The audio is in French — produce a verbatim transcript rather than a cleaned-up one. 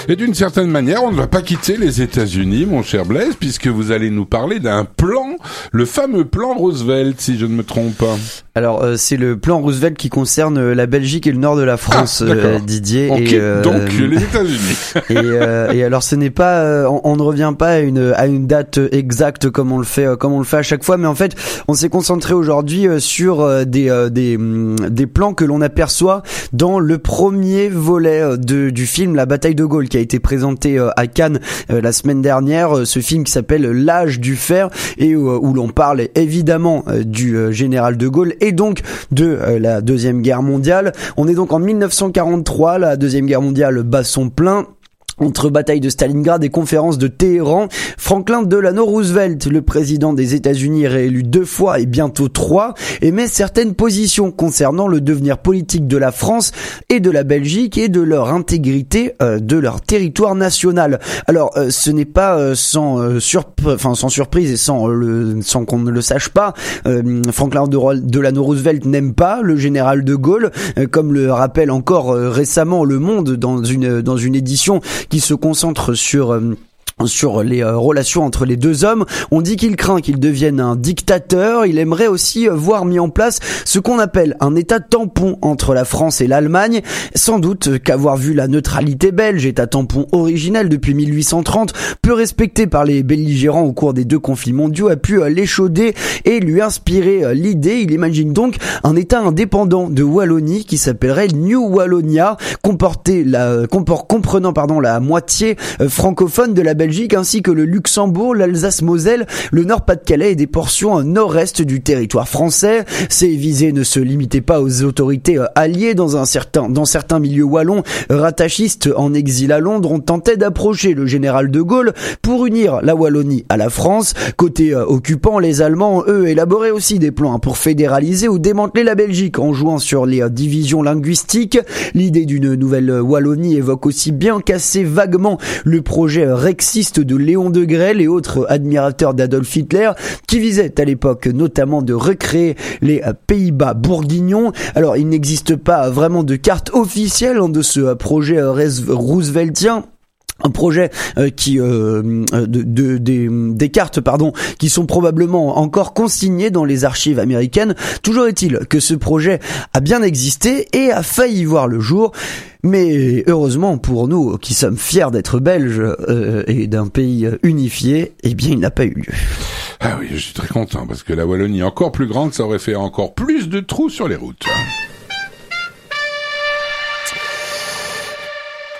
Et d'une certaine manière, on ne va pas quitter les États-Unis, mon cher Blaise, puisque vous allez nous parler d'un plan, le fameux plan Roosevelt, si je ne me trompe pas. Alors, euh, c'est le plan Roosevelt qui concerne la Belgique et le nord de la France, ah, euh, Didier. Okay, et, euh, donc, les États-Unis. et, euh, et alors, ce n'est pas, euh, on, on ne revient pas à une, à une date exacte comme on le fait, euh, comme on le fait à chaque fois, mais en fait, on s'est concentré aujourd'hui euh, sur euh, des, euh, des, des plans que l'on aperçoit dans le premier volet euh, de, du film La Bataille de Gaulle, qui a été présenté euh, à Cannes euh, la semaine dernière. Euh, ce film qui s'appelle L'Âge du Fer et euh, où l'on parle évidemment euh, du euh, général de Gaulle et donc de euh, la Deuxième Guerre mondiale. On est donc en mille neuf cent quarante-trois, la Deuxième Guerre mondiale bat son plein. Entre bataille de Stalingrad et conférence de Téhéran, Franklin Delano Roosevelt, le président des États-Unis réélu deux fois et bientôt trois, émet certaines positions concernant le devenir politique de la France et de la Belgique et de leur intégrité euh, de leur territoire national. Alors, euh, ce n'est pas euh, sans, euh, surp- enfin, sans surprise et sans, euh, le, sans qu'on ne le sache pas, euh, Franklin Delano Roosevelt n'aime pas le général de Gaulle, euh, comme le rappelle encore euh, récemment Le Monde dans une, dans une édition qui se concentre sur euh, sur les euh, relations entre les deux hommes. On dit qu'il craint qu'il devienne un dictateur. Il aimerait aussi euh, voir mis en place ce qu'on appelle un état tampon entre la France et l'Allemagne. Sans doute qu'avoir vu la neutralité belge, état tampon originel depuis mille huit cent trente, peu respecté par les belligérants au cours des deux conflits mondiaux, a pu euh, l'échauder et lui inspirer euh, l'idée. Il imagine donc un état indépendant de Wallonie qui s'appellerait New Wallonia, comporter la, comport, comprenant pardon, la moitié euh, francophone de la Belgique, ainsi que le Luxembourg, l'Alsace-Moselle, le Nord-Pas-de-Calais et des portions nord-est du territoire français. Ces visées ne se limitaient pas aux autorités alliées. Dans un certain, dans certains milieux wallons rattachistes en exil à Londres, on tentait d'approcher le général de Gaulle pour unir la Wallonie à la France. Côté euh, occupant, les Allemands, eux, élaboraient aussi des plans pour fédéraliser ou démanteler la Belgique en jouant sur les euh, divisions linguistiques. L'idée d'une nouvelle Wallonie évoque aussi bien qu'assez vaguement le projet Rexiste de Léon Degrelle et autres admirateurs d'Adolf Hitler, qui visaient à l'époque notamment de recréer les Pays-Bas bourguignons. Alors, il n'existe pas vraiment de carte officielle de ce projet rooseveltien. Un projet euh, qui euh, de, de, des, des cartes pardon qui sont probablement encore consignées dans les archives américaines. Toujours est-il que ce projet a bien existé et a failli voir le jour. Mais heureusement pour nous qui sommes fiers d'être belges euh, et d'un pays unifié, eh bien il n'a pas eu lieu. Ah oui, je suis très content parce que la Wallonie encore plus grande, ça aurait fait encore plus de trous sur les routes.